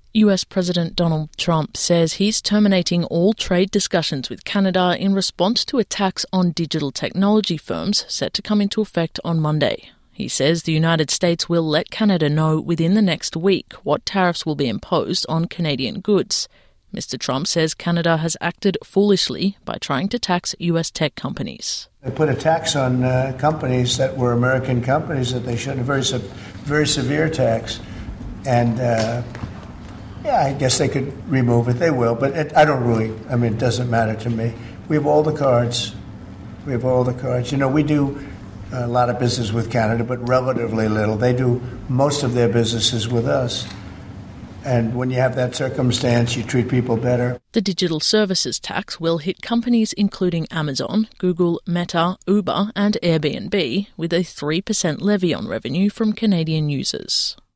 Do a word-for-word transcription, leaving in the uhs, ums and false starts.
U S President Donald Trump says he's terminating all trade discussions with Canada in response to attacks on digital technology firms set to come into effect on Monday. He says the United States will let Canada know within the next week what tariffs will be imposed on Canadian goods. Mister Trump says Canada has acted foolishly by trying to tax U S tech companies. They put a tax on uh, companies that were American companies that they shouldn't, a very, very severe tax. And, uh, yeah, I guess they could remove it. They will, but it, I don't really, I mean, it doesn't matter to me. We have all the cards. We have all the cards. You know, we do a lot of business with Canada, but relatively little. They do most of their businesses with us. And when you have that circumstance, you treat people better. The digital services tax will hit companies including Amazon, Google, Meta, Uber and Airbnb with a three percent levy on revenue from Canadian users.